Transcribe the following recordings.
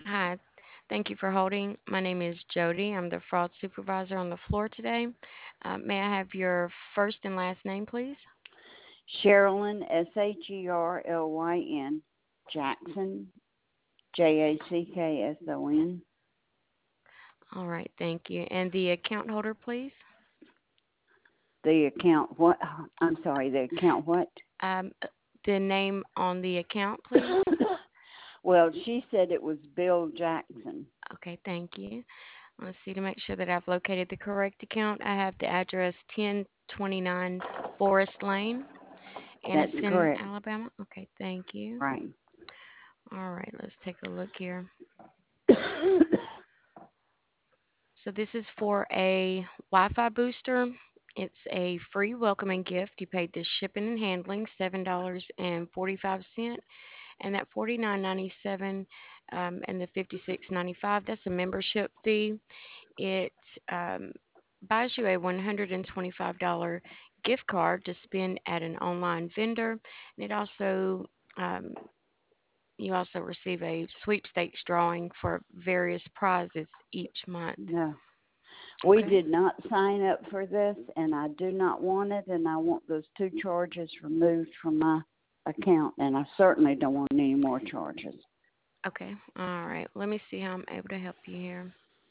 Hi. Thank you for holding. My name is Jody. I'm the fraud supervisor on the floor today. May I have your first and last name, please? Sherilyn, Sherlyn, Jackson, Jackson. All right, thank you. And the account holder, please? The account what? I'm sorry, the account what? Um, the name on the account, please? Well, she said it was Bill Jackson. Okay, thank you. Let's see to make sure that I've located the correct account. I have the address 1029 Forest Lane, That's Anniston, correct. Alabama. Okay, thank you. Right. All right, let's take a look here. So this is for a Wi-Fi booster. It's a free welcoming gift. You paid the shipping and handling $7.45, and that $49.97 and the $56.95. That's a membership fee. It um, buys you a $125 gift card to spend at an online vendor, and it also um, you also receive a sweepstakes drawing for various prizes each month. No. We Okay. did not sign up for this, and I do not want it, and I want those two charges removed from my account, and I certainly don't want any more charges. Okay. All right. Let me see how I'm able to help you here.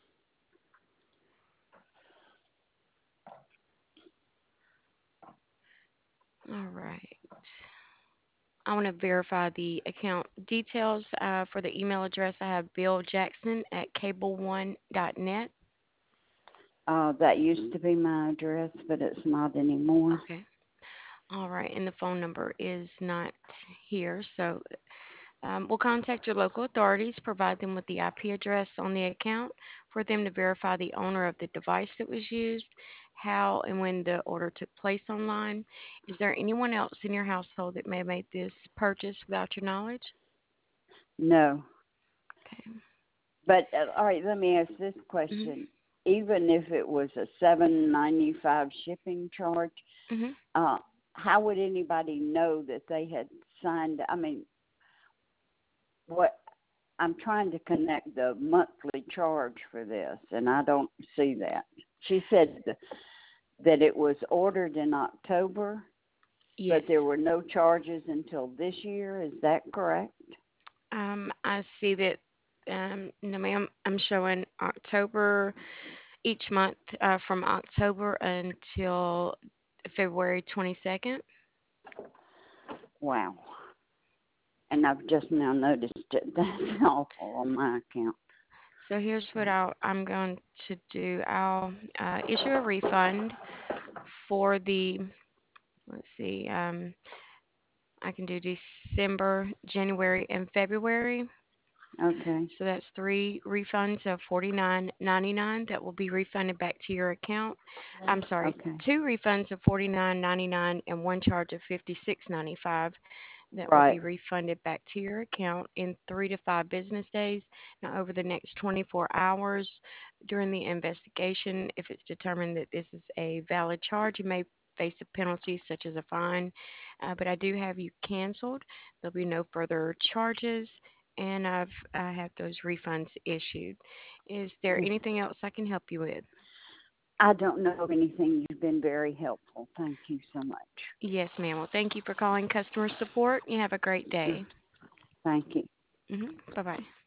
All right. I want to verify the account details for the email address. I have Bill Jackson at cable1.net. That used to be my address, but it's not anymore. Okay. All right. And the phone number is not here. So we'll contact your local authorities, provide them with the IP address on the account for them to verify the owner of the device that was used, how and when the order took place online. Is there anyone else in your household that may have made this purchase without your knowledge? No. Okay. But all right, let me ask this Mhm. question. Even if it was a $7.95 shipping charge, Mhm. uh, how would anybody know that they had signed? I mean, what I'm trying to connect the monthly charge for this, and I don't see that. She said that it was ordered in October, Yes. but there were no charges until this year. Is that correct? I see that. No, ma'am. I'm showing October each month from October until February 22nd. Wow. And I've just now noticed it. That's awful on my account. So here's So, what I'm going to do. I'll issue a refund for the, let's see, I can do December, January, and February. okay. So that's three refunds of $49.99 that will be refunded back to your account. I'm sorry, Okay. two refunds of $49.99 and one charge of $56.95 that will Right. be refunded back to your account in 3 to 5 business days. Now, over the next 24 hours during the investigation, if it's determined that this is a valid charge, you may face a penalty such as a fine. But I do have you canceled. There'll be no further charges, and I have those refunds issued. Is there anything else I can help you with? I don't know of anything. You've been very helpful. Thank you so much. Yes, ma'am. Well, thank you for calling customer support. You have a great day. Thank you. Bye bye.